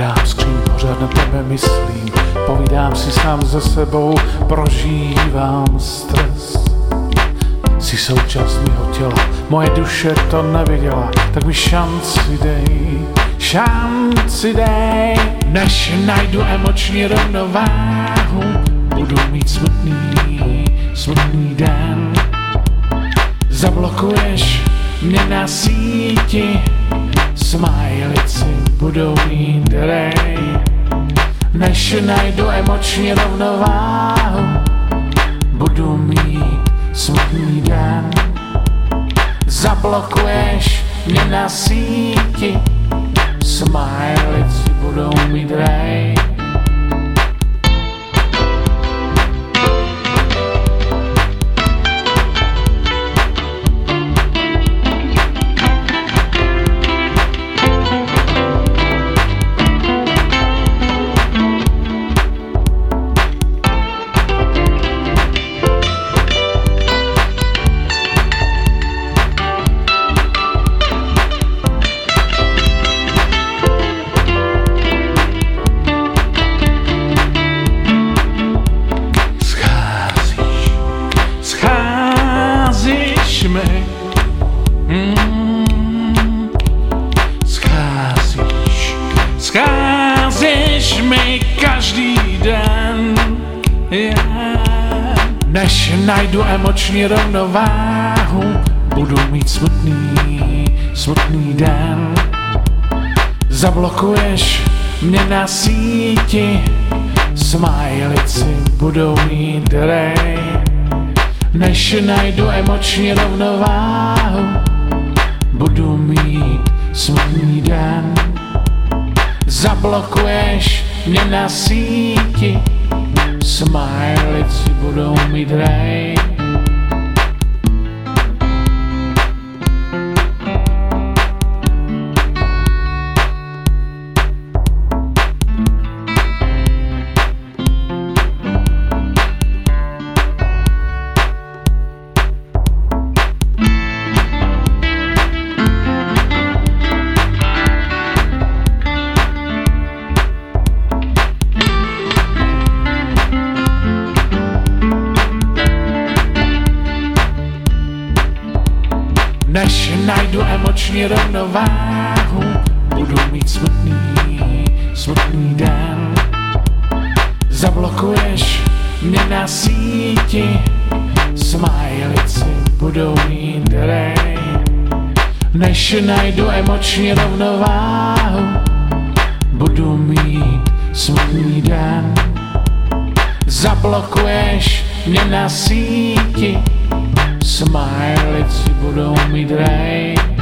Otvírám skříň, pořád na tebe myslím, povídám si sám se sebou, prožívám stres. Jsi součást mýho těla, moje duše to neviděla, tak mi šanci dej, než najdu emoční rovnováhu, budu mít smutný den. Zablokuješ mě na síti, smajlici budou mít rej, než najdu emoční rovnováhu, budu mít smutný den. Zablokuješ mě na síti, smajlici budou mít rej. Scházíš mi každý den, než najdu emoční rovnováhu, budu mít smutný den. Zablokuješ mě na síti, smajlici budou mít rej, než najdu emoční rovnováhu, budu mít smutný den. Zablokuješ mě na síti, smajlici budou mít rej. Než najdu emoční rovnováhu, budu mít smutný den. Zablokuješ mě na síti, smajlici budou mít rej, než najdu emoční rovnováhu, budu mít smutný den. Zablokuješ mě na síti, smajlici budou mít rej.